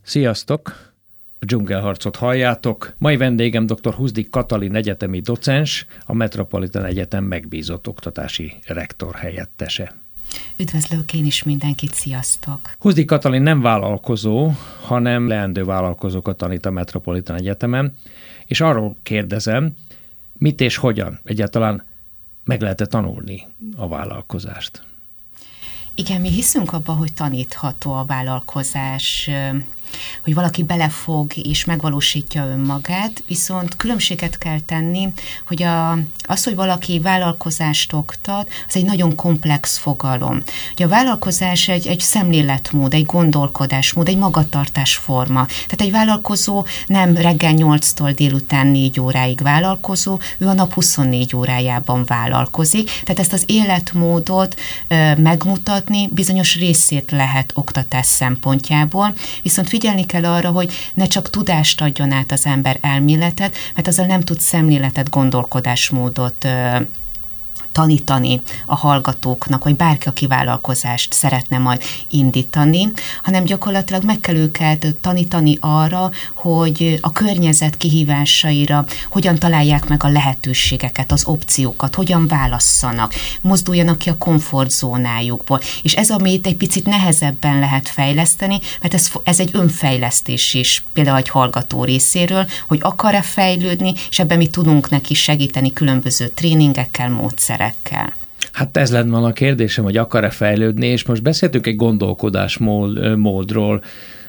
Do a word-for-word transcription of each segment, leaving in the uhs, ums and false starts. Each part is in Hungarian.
Sziasztok! A Dzsungelharcot halljátok. Mai vendégem dr. Husdik Katalin egyetemi docens, a Metropolitan Egyetem megbízott oktatási rektor helyettese. Üdvözlök én is mindenkit, sziasztok! Husdik Katalin nem vállalkozó, hanem leendő vállalkozókat tanít a Metropolitan Egyetemen, és arról kérdezem, mit és hogyan egyáltalán meg lehet-e tanulni a vállalkozást? Igen, mi hiszünk abban, hogy tanítható a vállalkozás, hogy valaki belefog és megvalósítja önmagát, viszont különbséget kell tenni, hogy a, az, hogy valaki vállalkozást oktat, az egy nagyon komplex fogalom. Ugye a vállalkozás egy, egy szemléletmód, egy gondolkodásmód, egy magatartásforma. Tehát egy vállalkozó nem reggel nyolctól délután négy óráig vállalkozó, ő a nap huszonnégy órájában vállalkozik. Tehát ezt az életmódot e, megmutatni bizonyos részét lehet oktatás szempontjából, viszont figyelni kell arra, hogy ne csak tudást adjon át az ember elméletet, mert azzal nem tud szemléletet, gondolkodásmódot ö, tanítani a hallgatóknak, vagy bárki, aki vállalkozást szeretne majd indítani, hanem gyakorlatilag meg kell őket tanítani arra, hogy a környezet kihívásaira hogyan találják meg a lehetőségeket, az opciókat, hogyan válasszanak, mozduljanak ki a komfortzónájukból. És ez, amit egy picit nehezebben lehet fejleszteni, mert ez, ez egy önfejlesztés is, például egy hallgató részéről, hogy akar-e fejlődni, és ebben mi tudunk neki segíteni különböző tréningekkel, módszerekkel. Hát ez lenne a kérdésem, hogy akar-e fejlődni, és most beszéltünk egy gondolkodásmódról.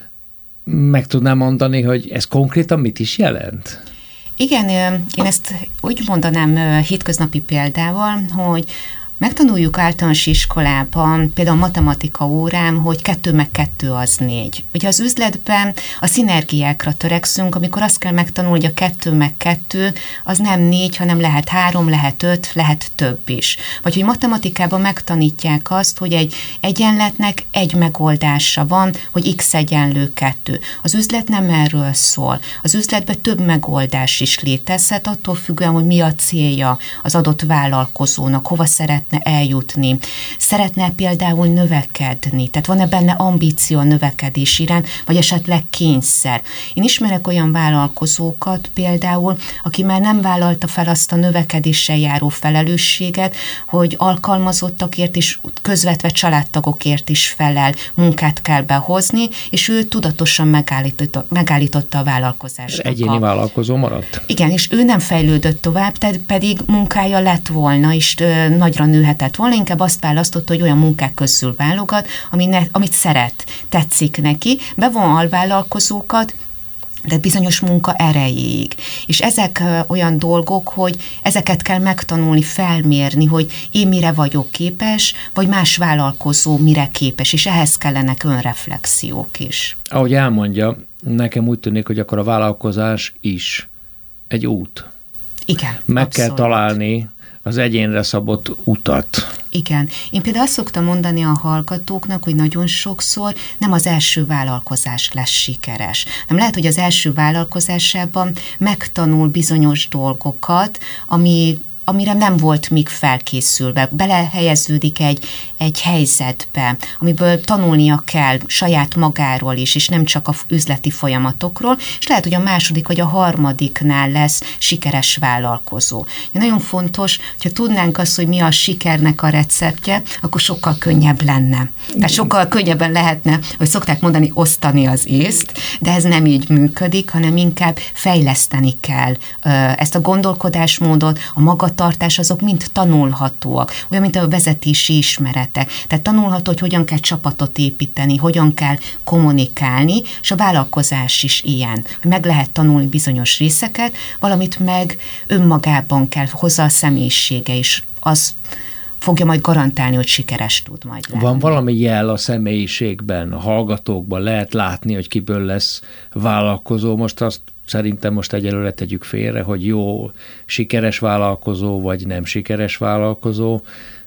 Meg tudnám mondani, hogy ez konkrétan mit is jelent? Igen, én ezt úgy mondanám hétköznapi példával, hogy megtanuljuk általános iskolában, például a matematika órán, hogy kettő meg kettő az négy. Ugye az üzletben a szinergiákra törekszünk, amikor azt kell megtanulni, hogy a kettő meg kettő az nem négy, hanem lehet három, lehet öt, lehet több is. Vagy hogy matematikában megtanítják azt, hogy egy egyenletnek egy megoldása van, hogy x egyenlő kettő. Az üzlet nem erről szól. Az üzletben több megoldás is létezhet, attól függően, hogy mi a célja az adott vállalkozónak, hova szeret eljutni. Szeretne például növekedni, tehát van-e benne ambíció a növekedés iránt, vagy esetleg kényszer. Én ismerek olyan vállalkozókat például, aki már nem vállalta fel azt a növekedéssel járó felelősséget, hogy alkalmazottakért is, közvetve családtagokért is felel, munkát kell behozni, és ő tudatosan megállította, megállította a vállalkozást. Egyéni a... vállalkozó maradt? Igen, és ő nem fejlődött tovább, tehát pedig munkája lett volna, és ö, nagyra nőhetett volna, inkább azt választotta, hogy olyan munkák közül válogat, ami ne, amit szeret, tetszik neki, bevon alvállalkozókat, de bizonyos munka erejéig. És ezek olyan dolgok, hogy ezeket kell megtanulni, felmérni, hogy én mire vagyok képes, vagy más vállalkozó mire képes, és ehhez kellenek önreflexiók is. Ahogy elmondja, nekem úgy tűnik, hogy akkor a vállalkozás is egy út. Igen, Meg abszolút. kell találni az egyénre szabott utat. Igen. Én például azt szoktam mondani a hallgatóknak, hogy nagyon sokszor nem az első vállalkozás lesz sikeres. Nem lehet, hogy az első vállalkozásában megtanul bizonyos dolgokat, ami amire nem volt még felkészülve. Belehelyeződik egy, egy helyzetbe, amiből tanulnia kell saját magáról is, és nem csak a üzleti folyamatokról, és lehet, hogy a második vagy a harmadiknál lesz sikeres vállalkozó. Nagyon fontos, hogyha tudnánk azt, hogy mi a sikernek a receptje, akkor sokkal könnyebb lenne. Tehát sokkal könnyebben lehetne, hogy szokták mondani, osztani az észt, de ez nem így működik, hanem inkább fejleszteni kell ezt a gondolkodásmódot, a magatartást, azok mind tanulhatóak, olyan, mint a vezetési ismeretek. Tehát tanulható, hogy hogyan kell csapatot építeni, hogyan kell kommunikálni, és a vállalkozás is ilyen. Meg lehet tanulni bizonyos részeket, valamit meg önmagában kell hozzá a személyisége is. Az fogja majd garantálni, hogy sikeres tud majd lenni. Van valami jel a személyiségben, a hallgatókban, lehet látni, hogy kiből lesz vállalkozó. Most azt szerintem most egyelőre tegyük félre, hogy jó, sikeres vállalkozó, vagy nem sikeres vállalkozó,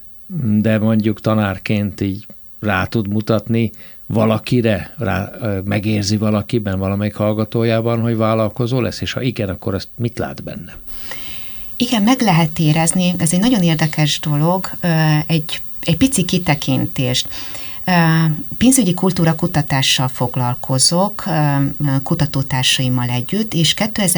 de mondjuk tanárként így rá tud mutatni valakire, rá, megérzi valakiben, valamelyik hallgatójában, hogy vállalkozó lesz, és ha igen, akkor azt mit lát benne? Igen, meg lehet érezni, ez egy nagyon érdekes dolog, egy, egy pici kitekintést. Pénzügyi kultúra kutatással foglalkozok, kutatótársaimmal együtt, és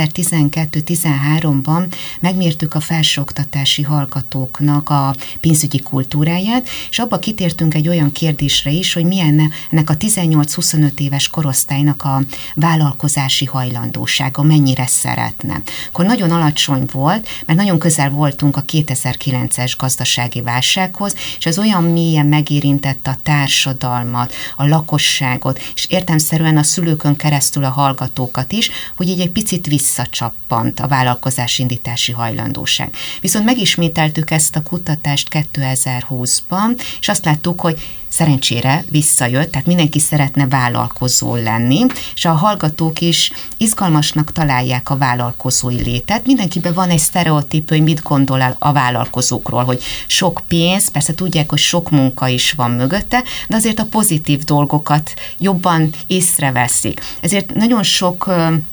kétezer-tizenkettő-tizenháromban megmértük a felsőoktatási hallgatóknak a pénzügyi kultúráját, és abba kitértünk egy olyan kérdésre is, hogy milyen ennek a tizennyolc-huszonöt éves korosztálynak a vállalkozási hajlandósága, mennyire szeretne. Akkor nagyon alacsony volt, mert nagyon közel voltunk a kétezer-kilences gazdasági válsághoz, és ez olyan mélyen megérintette a társadalmat, a lakosságot, és értelemszerűen a szülőkön keresztül a hallgatókat is, hogy így egy picit visszacsappant a vállalkozásindítási hajlandóság. Viszont megismételtük ezt a kutatást kétezer-húszban, és azt láttuk, hogy szerencsére visszajött, tehát mindenki szeretne vállalkozó lenni, és a hallgatók is izgalmasnak találják a vállalkozói létet. Mindenkiben van egy sztereotípia, hogy mit gondol el a vállalkozókról, hogy sok pénz, persze tudják, hogy sok munka is van mögötte, de azért a pozitív dolgokat jobban észreveszik. Ezért nagyon sok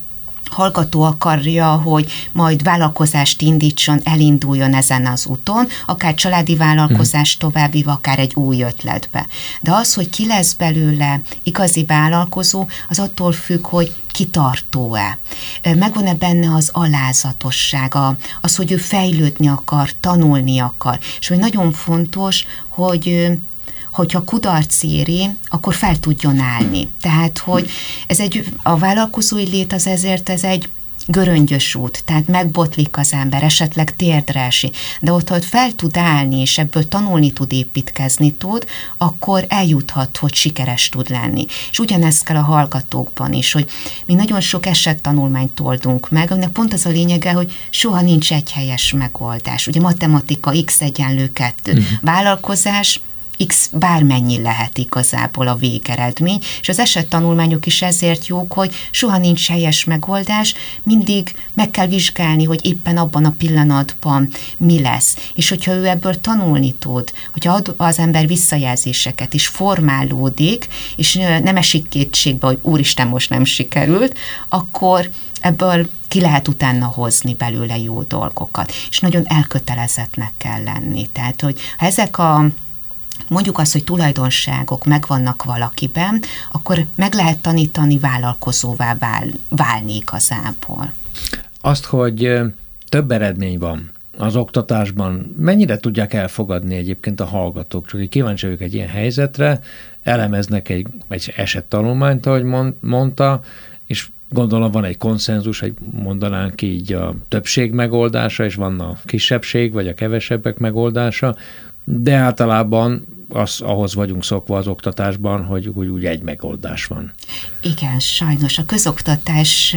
hallgató akarja, hogy majd vállalkozást indítson, elinduljon ezen az úton, akár családi vállalkozás további, akár egy új ötletbe. De az, hogy ki lesz belőle igazi vállalkozó, az attól függ, hogy kitartó-e. Megvan-e benne az alázatossága, az, hogy ő fejlődni akar, tanulni akar. És hogy nagyon fontos, hogy hogyha kudarc éri, akkor fel tudjon állni. Tehát, hogy ez egy, a vállalkozói lét az ezért ez egy göröngyös út, tehát megbotlik az ember, esetleg térdre esik, de ott, hogy fel tud állni, és ebből tanulni tud, építkezni tud, akkor eljuthat, hogy sikeres tud lenni. És ugyanezt kell a hallgatókban is, hogy mi nagyon sok esettanulmányt oldunk meg, aminek pont az a lényege, hogy soha nincs egy helyes megoldás. Ugye matematika x egyenlő kettő, uh-huh. vállalkozás X bármennyi lehet igazából a végeredmény, és az esettanulmányok is ezért jók, hogy soha nincs helyes megoldás, mindig meg kell vizsgálni, hogy éppen abban a pillanatban mi lesz. És hogyha ő ebből tanulni tud, hogyha ad az ember visszajelzéseket is, formálódik, és nem esik kétségbe, hogy úristen, most nem sikerült, akkor ebből ki lehet utána hozni belőle jó dolgokat. És nagyon elkötelezettnek kell lenni. Tehát, hogy ha ezek a mondjuk azt, hogy tulajdonságok megvannak valakiben, akkor meg lehet tanítani vállalkozóvá vál, válni igazából. Azt, hogy több eredmény van az oktatásban, mennyire tudják elfogadni egyébként a hallgatók? Csak hogy kíváncsi vagyok egy ilyen helyzetre, elemeznek egy, egy esettanulmányt, ahogy mondta, és gondolom van egy konszenzus, egy mondanánk így a többség megoldása, és van a kisebbség, vagy a kevesebbek megoldása, de általában az, ahhoz vagyunk szokva az oktatásban, hogy úgy, úgy egy megoldás van. Igen, sajnos a közoktatás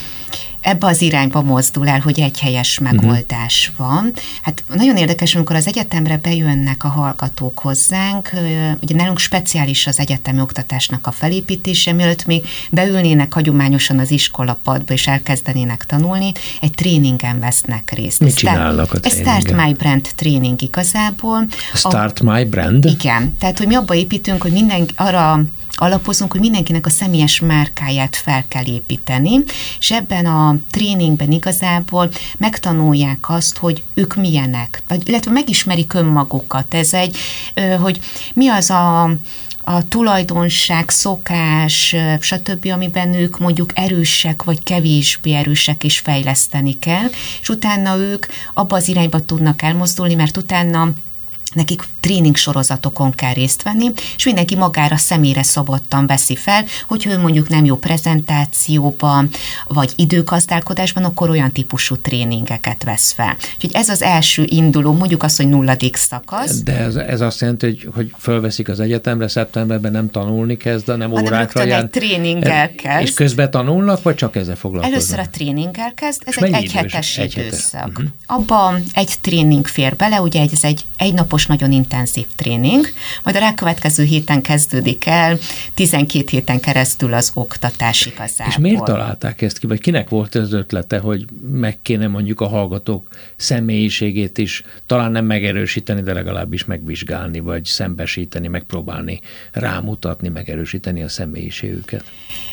ebbe az irányba mozdul el, hogy egy helyes megoldás uh-huh. van. Hát nagyon érdekes, amikor az egyetemre bejönnek a hallgatók hozzánk, ugye nálunk speciális az egyetemi oktatásnak a felépítése, mielőtt még beülnének hagyományosan az iskolapadba és elkezdenének tanulni, egy tréningen vesznek részt. Mit csinálnak a tréningen? Ez Start My Brand tréning igazából. Start a, My Brand? Igen, tehát hogy mi abba építünk, hogy minden arra alapozunk, hogy mindenkinek a személyes márkáját fel kell építeni, és ebben a tréningben igazából megtanulják azt, hogy ők milyenek, illetve megismerik önmagukat. Ez egy, hogy mi az a a tulajdonság, szokás, stb., amiben ők mondjuk erősek, vagy kevésbé erősek is fejleszteni kell, és utána ők abba az irányba tudnak elmozdulni, mert utána nekik tréning sorozatokon kell részt venni, és mindenki magára személyre szabottan veszi fel, hogyha ő mondjuk nem jó prezentációban, vagy időgazdálkodásban, akkor olyan típusú tréningeket vesz fel. Úgyhogy ez az első induló, mondjuk azt, hogy nulladik szakasz. De ez, ez azt jelenti, hogy, hogy fölveszik az egyetemre, szeptemberben nem tanulni kezd, hanem órákra jár. egy tréninggel kezd. És közben tanulnak, vagy csak ezzel foglalkoznak? Először a tréninggel kezd, ez és egy egyhetes egy időszak. Uh-huh. Abban egy tréning fér bele, ugye ez egy egynapos, nagyon intenzív tréning, majd a rákövetkező héten kezdődik el, tizenkét héten keresztül az oktatás igazából. És miért találták ezt ki, vagy kinek volt az ötlete, hogy meg kéne mondjuk a hallgatók személyiségét is talán nem megerősíteni, de legalábbis megvizsgálni, vagy szembesíteni, megpróbálni rámutatni, megerősíteni a személyiségüket?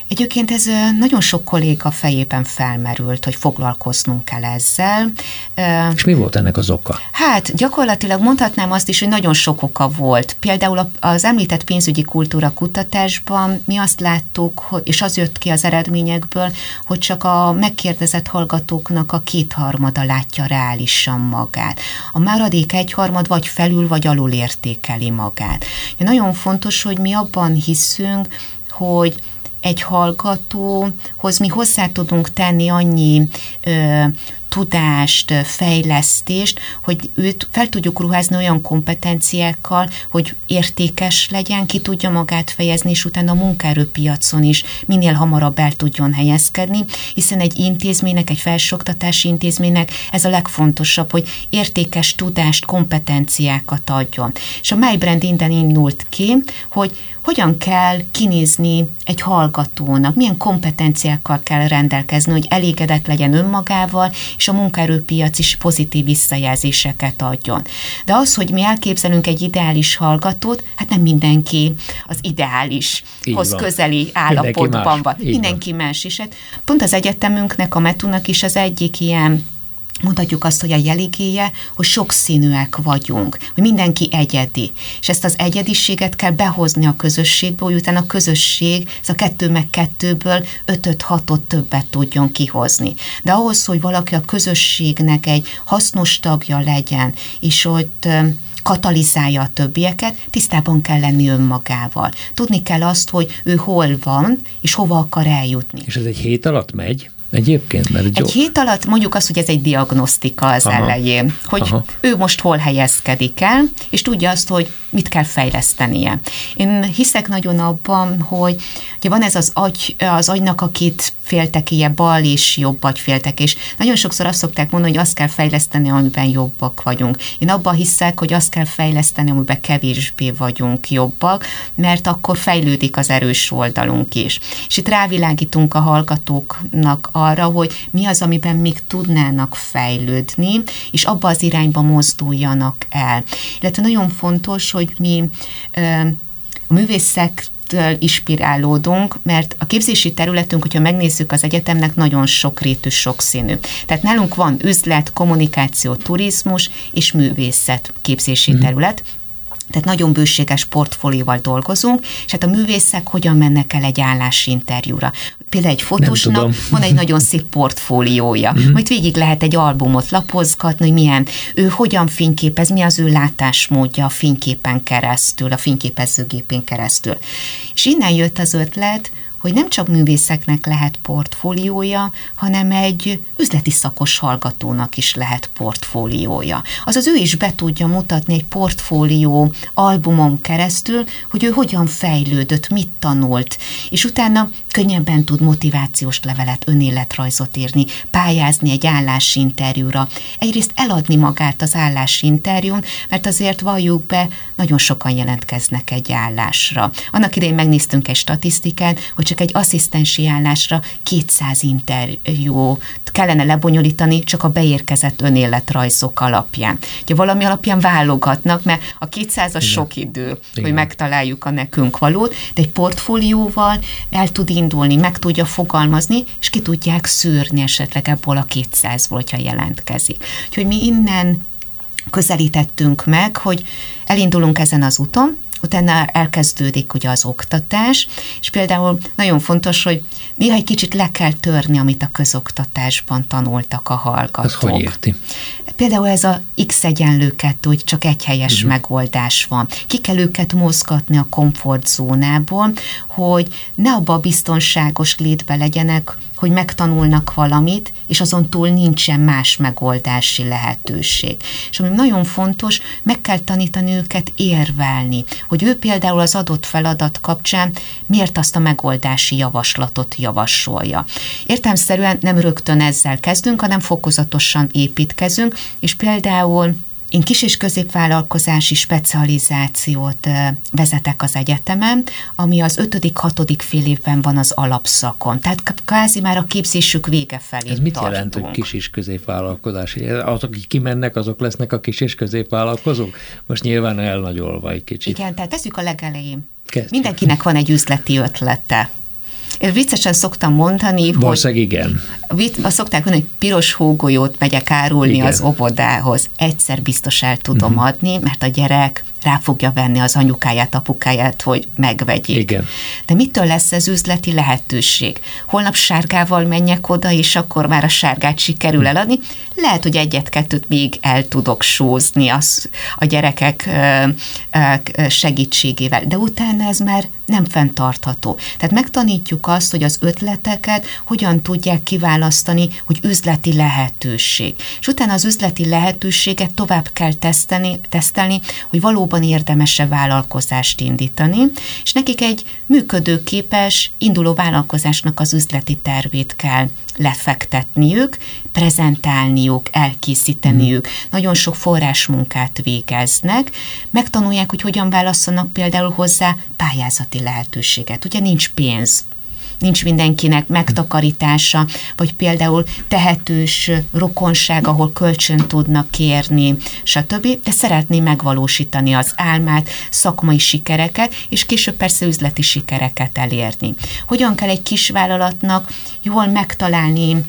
Egyébként ez nagyon sok kolléga fejében felmerült, hogy foglalkoznunk kell ezzel. És mi volt ennek az oka? Hát gyakorlatilag mondhatnám azt is, hogy nagyon sok oka volt. Például az említett pénzügyi kultúra kutatásban mi azt láttuk, és az jött ki az eredményekből, hogy csak a megkérdezett hallgatóknak a kétharmada látja reálisan magát. A maradék egyharmad vagy felül, vagy alul értékeli magát. Nagyon fontos, hogy mi abban hiszünk, hogy egy hallgatóhoz mi hozzá tudunk tenni annyi ö, tudást, fejlesztést, hogy őt fel tudjuk ruházni olyan kompetenciákkal, hogy értékes legyen, ki tudja magát fejezni, és utána a munkaerőpiacon is minél hamarabb el tudjon helyezkedni, hiszen egy intézménynek, egy felsőoktatási intézménynek ez a legfontosabb, hogy értékes tudást, kompetenciákat adjon. És a MyBrand innen indult ki, hogy hogyan kell kinézni egy hallgatónak, milyen kompetenciákkal kell rendelkezni, hogy elégedett legyen önmagával, és a munkaerőpiac is pozitív visszajelzéseket adjon. De az, hogy mi elképzelünk egy ideális hallgatót, hát nem mindenki az ideálishoz közeli állapotban mindenki van. Mindenki van. Más is. Hát pont az egyetemünknek, a Metunak is az egyik ilyen, mondhatjuk azt, hogy a jeligéje, hogy sokszínűek vagyunk, hogy mindenki egyedi. És ezt az egyediséget kell behozni a közösségbe, hogy utána a közösség, ez a kettő meg kettőből ötöt, hatot többet tudjon kihozni. De ahhoz, hogy valaki a közösségnek egy hasznos tagja legyen, és ott katalizálja a többieket, tisztában kell lenni önmagával. Tudni kell azt, hogy ő hol van, és hova akar eljutni. És ez egy hét alatt megy? Egyébként, mert egy jó. Hét alatt mondjuk azt, hogy ez egy diagnosztika az Aha. elején, hogy Aha. ő most hol helyezkedik el, és tudja azt, hogy mit kell fejlesztenie. Én hiszek nagyon abban, hogy ugye van ez az, agy, az agynak a két féltekéje, bal és jobb agyféltek, és nagyon sokszor azt szokták mondani, hogy azt kell fejleszteni, amiben jobbak vagyunk. Én abban hiszek, hogy azt kell fejleszteni, amiben kevésbé vagyunk jobbak, mert akkor fejlődik az erős oldalunk is. És itt rávilágítunk a hallgatóknak arra, hogy mi az, amiben még tudnának fejlődni, és abba az irányba mozduljanak el. Illetve nagyon fontos, hogy mi a művészek inspirálódunk, mert a képzési területünk, hogyha megnézzük az egyetemnek, nagyon sokrétű, sokszínű. Tehát nálunk van üzlet, kommunikáció, turizmus és művészet képzési mm. terület, tehát nagyon bőséges portfólióval dolgozunk, és hát a művészek hogyan mennek el egy állásinterjúra. Például egy fotósnak van egy nagyon szép portfóliója, mm-hmm. majd végig lehet egy albumot lapozgatni, hogy milyen, ő hogyan fényképez, mi az ő látásmódja a fényképen keresztül, a fényképezőgépén keresztül. És innen jött az ötlet, hogy nem csak művészeknek lehet portfóliója, hanem egy üzleti szakos hallgatónak is lehet portfóliója. Azaz ő is be tudja mutatni egy portfólió albumon keresztül, hogy ő hogyan fejlődött, mit tanult, és utána könnyebben tud motivációs levelet, önéletrajzot írni, pályázni egy állásinterjúra. Egyrészt eladni magát az állásinterjún, mert azért valljuk be, nagyon sokan jelentkeznek egy állásra. Annak idején megnéztünk egy statisztikát, hogy csak egy asszisztensi állásra kétszáz interjút kellene lebonyolítani csak a beérkezett önéletrajzok alapján. Ugye valami alapján válogatnak, mert a kétszázas sok idő, Igen. hogy megtaláljuk a nekünk valót, de egy portfólióval el tud indulni, meg tudja fogalmazni, és ki tudják szűrni esetleg ebből a kétszázból, hogyha jelentkezik. Úgyhogy mi innen közelítettünk meg, hogy elindulunk ezen az úton, utána elkezdődik ugye az oktatás, és például nagyon fontos, hogy néha egy kicsit le kell törni, amit a közoktatásban tanultak a hallgatók. Ez hogy érti? Például ez a X egyenlő kettő, hogy csak egy helyes uh-huh. megoldás van. Ki kell őket mozgatni a komfortzónából, hogy ne abba a biztonságos létbe legyenek, hogy megtanulnak valamit, és azon túl nincsen más megoldási lehetőség. És ami nagyon fontos, meg kell tanítani őket érvelni, hogy ő például az adott feladat kapcsán miért azt a megoldási javaslatot javasolja. Értelemszerűen nem rögtön ezzel kezdünk, hanem fokozatosan építkezünk, és például én kis- és középvállalkozási specializációt vezetek az egyetemen, ami az ötödik, hatodik fél évben van az alapszakon. Tehát kvázi már a képzésük vége felé Ez mit tartunk. jelent, hogy kis- és középvállalkozási? Azok, akik kimennek, azok lesznek a kis- és középvállalkozók? Most nyilván elnagyolva egy kicsit. Igen, tehát tesszük a legelején. Kezdjük. Mindenkinek van egy üzleti ötlete. Én viccesen szoktam mondani, Valószínűleg igen. Azt szokták mondani, hogy piros hógolyót megyek árulni igen. az óvodához. Egyszer biztos el tudom uh-huh. adni, mert a gyerek rá fogja venni az anyukáját, apukáját, hogy megvegyék. Igen. De mitől lesz ez üzleti lehetőség? Holnap sárgával menjek oda, és akkor már a sárgát sikerül eladni. Lehet, hogy egyet-kettőt még el tudok sózni az, a gyerekek segítségével, de utána ez már nem fenntartható. Tehát megtanítjuk azt, hogy az ötleteket hogyan tudják kiválasztani, hogy üzleti lehetőség. És utána az üzleti lehetőséget tovább kell teszteni, tesztelni, hogy valóban érdemes-e vállalkozást indítani, és nekik egy működőképes, induló vállalkozásnak az üzleti tervét kell lefektetniük, prezentálniuk, elkészíteniük. Mm. Nagyon sok forrásmunkát végeznek, megtanulják, hogy hogyan válasszanak például hozzá pályázati lehetőséget. Ugye nincs pénz, nincs mindenkinek megtakarítása, vagy például tehetős rokonság, ahol kölcsön tudnak kérni, stb. De szeretné megvalósítani az álmát, szakmai sikereket, és később persze üzleti sikereket elérni. Hogyan kell egy kisvállalatnak jól megtalálni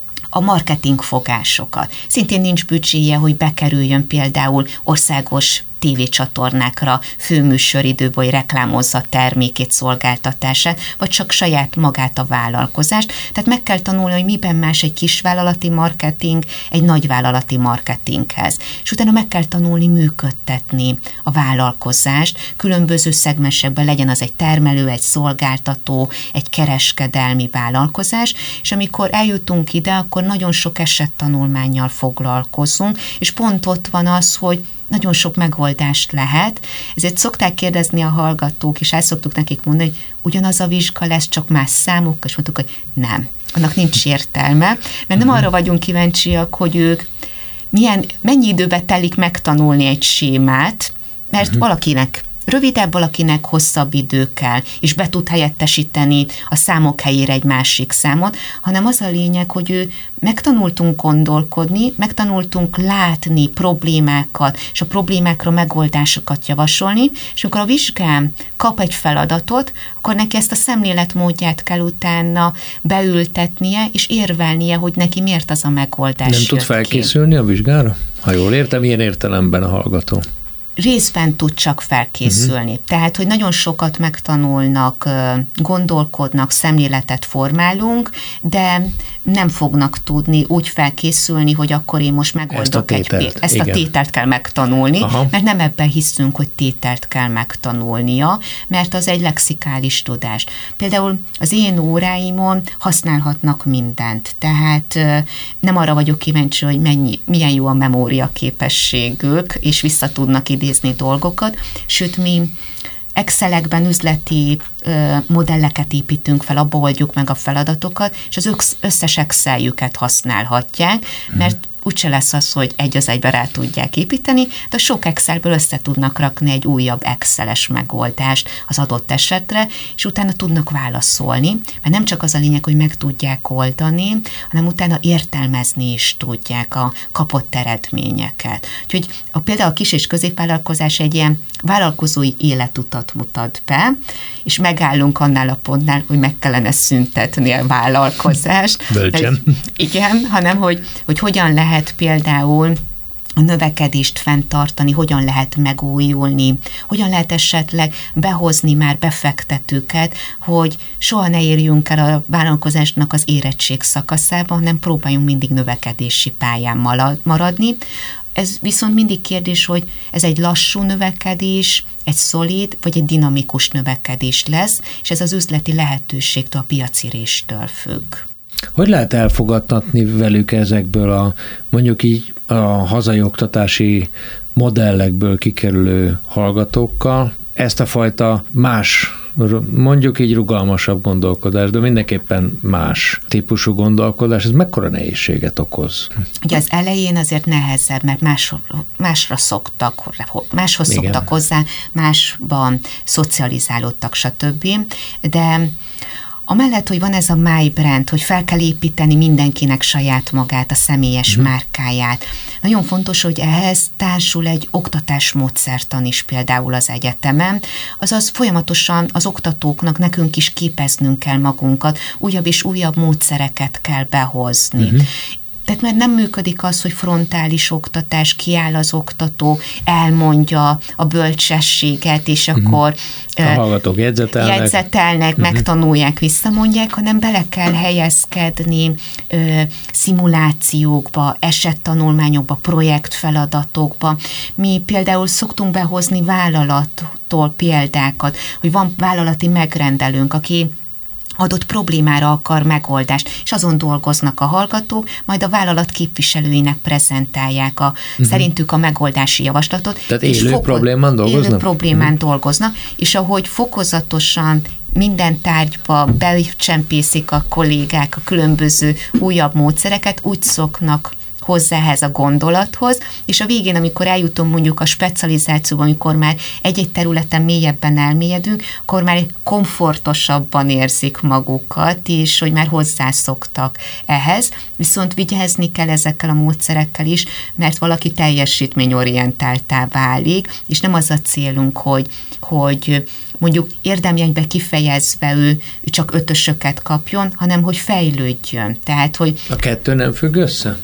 a marketing fogásokat. Szintén nincs büdzséje, hogy bekerüljön például országos tévécsatornákra főműsoridőből, hogy reklámozza termékét, szolgáltatását, vagy csak saját magát a vállalkozást. Tehát meg kell tanulni, hogy miben más egy kisvállalati marketing egy nagyvállalati marketinghez. És utána meg kell tanulni működtetni a vállalkozást, különböző szegmensekben, legyen az egy termelő, egy szolgáltató, egy kereskedelmi vállalkozás, és amikor eljutunk ide, akkor nagyon sok esettanulmánnyal foglalkozunk, és pont ott van az, hogy nagyon sok megoldást lehet, ezért szokták kérdezni a hallgatók, és el szoktuk nekik mondani, hogy ugyanaz a vizsga lesz, csak más számok, és mondtuk, hogy nem, annak nincs értelme, mert nem arra vagyunk kíváncsiak, hogy ők milyen, mennyi időbe telik megtanulni egy sémát, mert uh-huh. valakinek rövidebb, valakinek hosszabb idő kell, és be tud helyettesíteni a számok helyére egy másik számot, hanem az a lényeg, hogy ő megtanultunk gondolkodni, megtanultunk látni problémákat, és a problémákra megoldásokat javasolni, és amikor a vizsgán kap egy feladatot, akkor neki ezt a szemléletmódját kell utána beültetnie, és érvelnie, hogy neki miért az a megoldás. Nem tud felkészülni a vizsgára? Ha jól értem, ilyen értelemben a hallgató. Részben tud csak felkészülni. Uh-huh. Tehát, hogy nagyon sokat megtanulnak, gondolkodnak, szemléletet formálunk, de nem fognak tudni úgy felkészülni, hogy akkor én most megoldok egy tételt. Ezt igen. a tételt kell megtanulni, aha. mert nem ebben hiszünk, hogy tételt kell megtanulnia, mert az egy lexikális tudás. Például az én óráimon használhatnak mindent, tehát nem arra vagyok kíváncsi, hogy mennyi, milyen jó a memória képességük, és vissza tudnak idézni dolgokat, sőt mi Excelekben üzleti ö, modelleket építünk fel, abba oldjuk meg a feladatokat, és az összes Exceljüket használhatják, mert úgyse lesz az, hogy egy az egybe rá tudják építeni, de a sok Excelből össze tudnak rakni egy újabb Exceles megoldást az adott esetre, és utána tudnak válaszolni, mert nem csak az a lényeg, hogy meg tudják oldani, hanem utána értelmezni is tudják a kapott eredményeket. Úgyhogy a, például a kis- és középvállalkozás egy ilyen vállalkozói életutat mutat be, és megállunk annál a pontnál, hogy meg kellene szüntetni a vállalkozást. Bölcsen. Igen, hanem hogy, hogy hogyan lehet például a növekedést fenntartani, hogyan lehet megújulni, hogyan lehet esetleg behozni már befektetőket, hogy soha ne érjünk el a vállalkozásnak az érettség szakaszába, hanem próbáljunk mindig növekedési pályán maradni. Ez viszont mindig kérdés, hogy ez egy lassú növekedés, egy szolid vagy egy dinamikus növekedés lesz, és ez az üzleti lehetőségtől, a piaciréstől függ. Hogy lehet elfogadtatni velük ezekből a, mondjuk így a hazai oktatási modellekből kikerülő hallgatókkal ezt a fajta más, mondjuk így rugalmasabb gondolkodás, de mindenképpen más típusú gondolkodás, ez mekkora nehézséget okoz? Ugye az elején azért nehezebb, mert más, másra szoktak, máshoz igen. szoktak hozzá, másban szocializálódtak, stb. De Amellett, hogy van ez a My Brand, hogy fel kell építeni mindenkinek saját magát, a személyes uh-huh. márkáját. Nagyon fontos, hogy ehhez társul egy oktatásmódszertan is például az egyetemen, azaz folyamatosan az oktatóknak nekünk is képeznünk kell magunkat, újabb és újabb módszereket kell behozni. Uh-huh. Tehát már nem működik az, hogy frontális oktatás, kiáll az oktató, elmondja a bölcsességet, és uh-huh. akkor a hallgatók jegyzetelnek, jegyzetelnek uh-huh. megtanulják, visszamondják, hanem bele kell helyezkedni ö, szimulációkba, esettanulmányokba, projektfeladatokba. Mi például szoktunk behozni vállalattól példákat, hogy van vállalati megrendelőnk, aki adott problémára akar megoldást, és azon dolgoznak a hallgatók, majd a vállalat képviselőinek prezentálják a, uh-huh. szerintük a megoldási javaslatot. Tehát élő foko- problémán dolgoznak? Élő problémán uh-huh. dolgoznak, és ahogy fokozatosan minden tárgyba becsempészik a kollégák a különböző újabb módszereket, úgy szoknak hozzá ehhez a gondolathoz, és a végén, amikor eljutunk mondjuk a specializációba, amikor már egy-egy területen mélyebben elmélyedünk, akkor már komfortosabban érzik magukat, és hogy már hozzászoktak ehhez, viszont vigyázni kell ezekkel a módszerekkel is, mert valaki teljesítményorientáltá válik, és nem az a célunk, hogy, hogy mondjuk érdemjegybe kifejezve ő, ő csak ötösöket kapjon, hanem hogy fejlődjön. Tehát, hogy a kettő nem függ össze?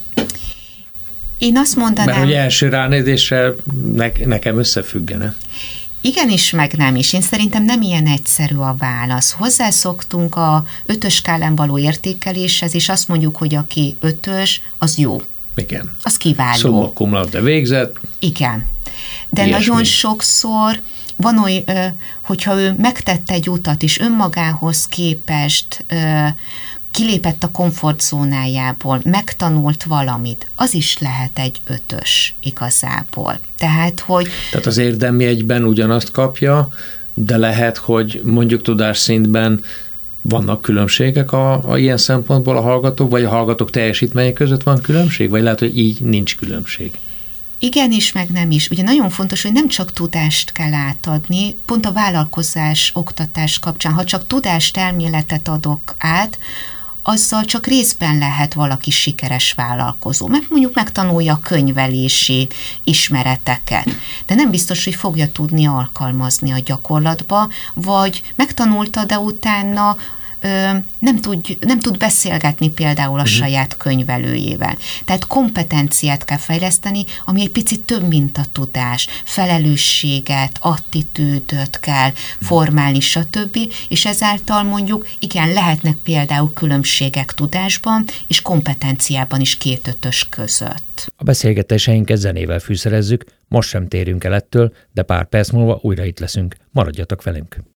Én azt mondanám... Mert hogy első ránézésre ne, nekem összefüggene. Igenis, meg nem is. Én szerintem nem ilyen egyszerű a válasz. Hozzászoktunk a ötös skálán való értékeléshez, és azt mondjuk, hogy aki ötös, az jó. Igen. Az kiváló. Summa cum laude végzett. Igen. De Ilyesmi. Nagyon sokszor van olyan, hogyha ő megtette egy utat, és önmagához képest kilépett a komfortzónájából, megtanult valamit, az is lehet egy ötös igazából. Tehát, hogy... Tehát az érdemjegyben ugyanazt kapja, de lehet, hogy mondjuk tudásszintben vannak különbségek a, a ilyen szempontból a hallgatók, vagy a hallgatók teljesítmények között van különbség, vagy lehet, hogy így nincs különbség? Igen is, meg nem is. Ugye nagyon fontos, hogy nem csak tudást kell átadni, pont a vállalkozás, oktatás kapcsán, ha csak tudást, elméletet adok át, azzal csak részben lehet valaki sikeres vállalkozó, mert mondjuk megtanulja a könyvelési ismereteket, de nem biztos, hogy fogja tudni alkalmazni a gyakorlatba, vagy megtanulta, de utána ö, nem, tud, nem tud beszélgetni például a uh-huh. saját könyvelőjével. Tehát kompetenciát kell fejleszteni, ami egy picit több, mint a tudás, felelősséget, attitűdöt kell formálni, stb. És ezáltal mondjuk, igen, lehetnek például különbségek tudásban és kompetenciában is két ötös között. A beszélgetéseinket zenével fűszerezzük, most sem térünk el ettől, de pár perc múlva újra itt leszünk. Maradjatok velünk!